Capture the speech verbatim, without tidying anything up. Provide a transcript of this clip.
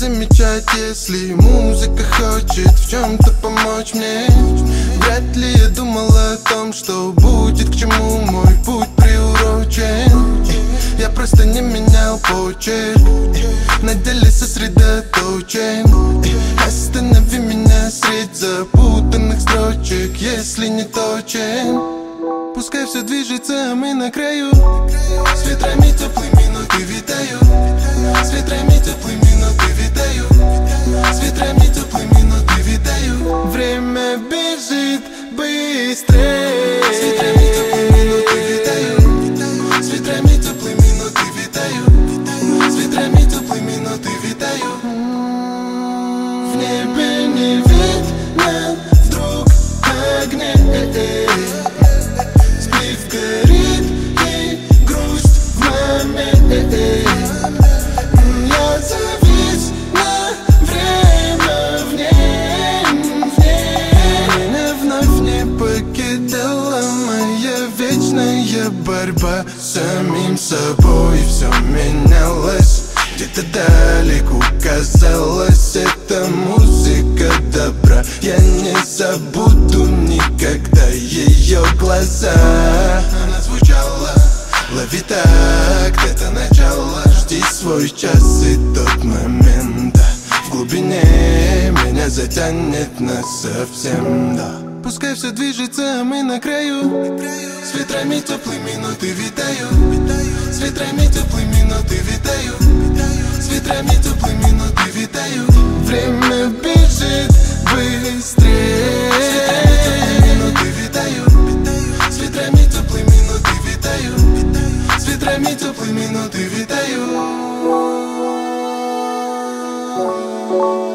замечать, если музыка хочет в чем-то помочь мне. Вряд ли я думал о том, что будет к чему мой путь приурочен. Я просто не менял почерк, на деле сосредоточен. Останови меня средь запутанных строчек, если не точен. Пускай все движется, а мы на краю. С ветрами теплыми ноты витают. С ветрами теплыми ноты витают. С ветрами теплыми ноты витают. Время бежит быстрее. С ветрами теплыми ноты витают. С ветрами теплыми ноты витают. С ветрами теплыми ноты витают. В небе не видно вдруг огня. Горит и грусть в момент. Я завис на время в ней, в ней. Меня вновь не покидала моя вечная борьба с самим собой. Все менялось, где-то далеко казалось, это музыка добра. Я не забуду никогда ее глаза. Она звучала, лови так, это начало. Жди свой час и тот момент. В глубине меня затянет насовсем, да. Пускай все движется, а мы на краю. С ветрами теплыми ноты витают. С ветрами теплыми ноты витают. С ветрами теплыми ноты витают. Время бежит быстрее. С ветрами теплыми ноты витают. С ветрами теплыми ноты витают. С ветрами теплыми ноты витают.